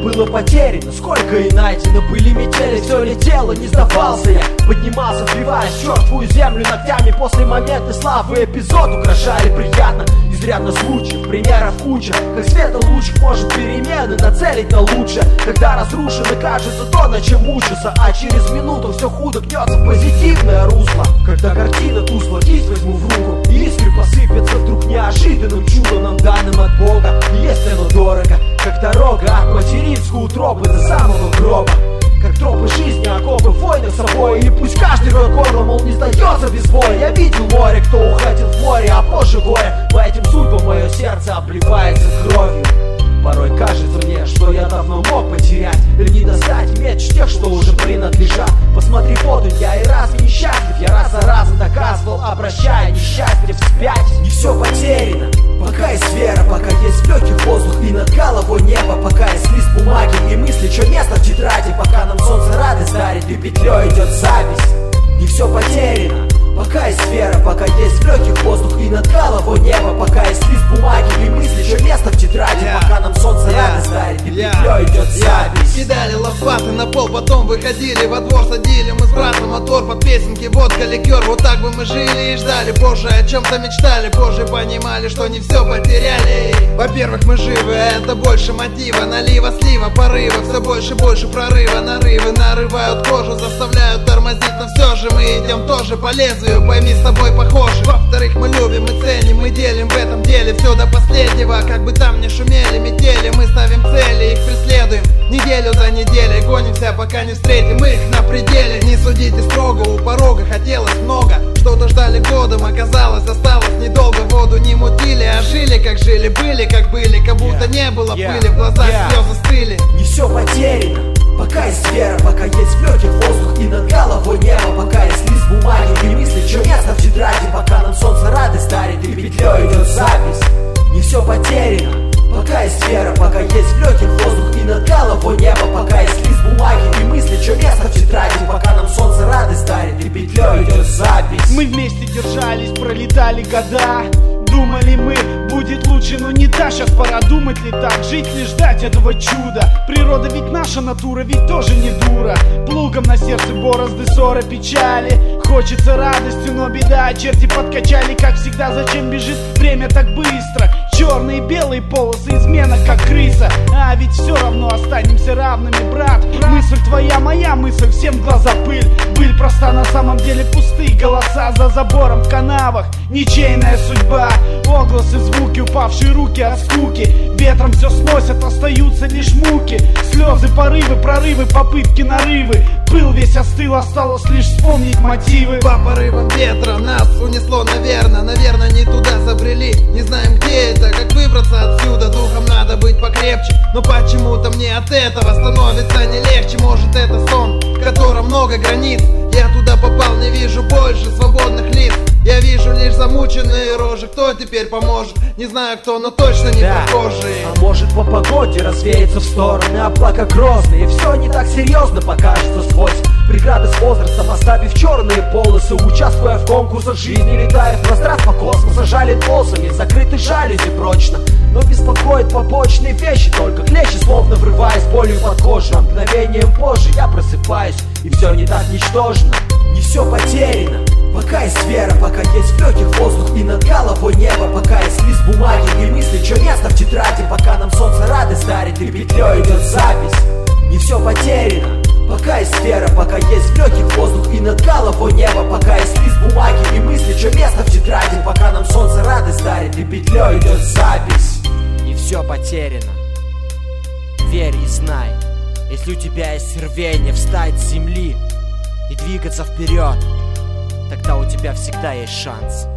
было потеряно, сколько и найдено. Были метели, все летело, не сдавался я. Поднимался, вбивая чертовую землю ногтями. После момента славы эпизод украшали приятно. Изрядно случаев, примеров куча. Как света лучик может перемены нацелить на лучшее. Когда разрушено кажется то, на чем мучился, а через минуту все худо гнется в позитивное русло. Когда картина тусла, кисть возьму в руку, и искры посыпятся вдруг неожиданным чудом нам данным от Бога. И если оно дорого, как дорога от материнской утробы до самого гроба. Как тропы жизни, окопы в войнах с собой. И пусть каждый рот горло, мол, не сдается без боя. Я видел море, кто уходил в море, а позже горе. По этим судьбам мое сердце обливается кровью. Порой кажется мне, что я давно мог потерять или не достать меч тех, что уже принадлежат. Посмотри, вот он, я и разве не счастлив? Я раз за разом доказывал, обращая несчастье вспять. Не все потеряно, пока есть вера, пока есть в легких воздух и над головой небо. Пока есть лист бумаги и мысли, что место в тетради. Пока нам солнце радость дарит и петлей идет запись. Не все потеряно, пока есть вера, пока есть в легких воздух и над головой небо. Пока есть лист бумаги и мысли, что место в тетради. Пока нам солнце радость дарит и петлей идет запись. Кидали лопаты на пол, потом выходили во двор, садили мы с братом мотор под песенки, водка, ликер. Вот так бы мы жили и ждали, позже о чем-то мечтали, позже понимали, что не все потеряли. Во-первых, мы живы, а это больше мотива, налива, слива, порыва, все больше прорыва, нарывы нарывают кожу, заставляют тормозить, но все же мы идем тоже по лезвию, пойми, с тобой похожи. Во-вторых, мы любим и ценим, мы делим в этом деле все до последнего. Как бы там ни шумели метели, мы ставим цели, их преследуем неделю за неделей, гонимся, пока не встретим их на пределе. Не судите строго, у порога хотелось много, что-то ждали годом, оказалось, осталось недолго. Воду не мутили, а жили, как жили, были, как были, как будто не было пыли, в глазах слезы стыли. Не все потеряно, пока есть вера, пока есть в легких воздух и над головой небо. Пока есть лист бумаги и мысли, что место в тетради. Пока нам солнце радость дарит и петлей идет запись. Не все потеряно, пока есть вера, пока есть в легких воздух и над головой небо. Пока есть лист бумаги и мысли, что место в тетради. Пока нам солнце радость дарит и петлей идет запись. Мы вместе держались, пролетали года. Думали мы, будет лучше, но не так. Сейчас пора думать ли так, жить ли, ждать этого чуда. Природа ведь наша натура, ведь тоже не дура. Плугом на сердце борозды, ссоры, печали. Хочется радостью, но беда, черти подкачали. Как всегда, зачем бежит время так быстро? Черные и белые полосы, измена как крыса. А ведь все равно останемся равными, брат. Мысль твоя, моя мысль, всем в глаза пыль. Быль проста, на самом деле пустые голоса за забором в канавах. Ничейная судьба, отголосы, звуки, упавшие руки от скуки. Ветром все сносят, остаются лишь муки. Слезы, порывы, прорывы, попытки, нарывы. Пыл весь остыл, осталось лишь вспомнить мотивы. По порывам ветра нас унесло, наверное, не туда забрели. Не знаем, где это, как выбраться отсюда. Духом надо быть покрепче, но почему-то мне от этого становится не легче. Может, это сон, в котором много границ. Я туда попал, не вижу больше свободных лиц. Я вижу лишь замученные рожи. Кто теперь поможет? Не знаю кто, но точно не похожие. А может по погоде развеяться в стороны облака грозные. И все не так серьезно покажется сквозь преграды с возрастом, оставив черные полосы. Участвуя в конкурсах жизни, летая в пространство космоса. Жалит полосами, закрыты жалюзи прочно. Но беспокоит побочные вещи, только клещи, словно врываясь болью под кожу. А мгновением позже я просыпаюсь, и все не так ничтожно. Не все потеряно, пока есть вера, пока есть в легких воздух и над головой небо. Пока есть лист бумаги и мысли, что место в тетради. Пока нам солнце радость дарит и петлей идет запись. Не все потеряно, пока есть вера, пока есть в легких воздух и над головой небо. Пока есть лист бумаги и мысли, что место в тетради. Пока нам солнце радость дарит и петлей идет запись. Не все потеряно, верь и знай. Если у тебя есть рвение встать с земли и двигаться вперед, тогда у тебя всегда есть шанс.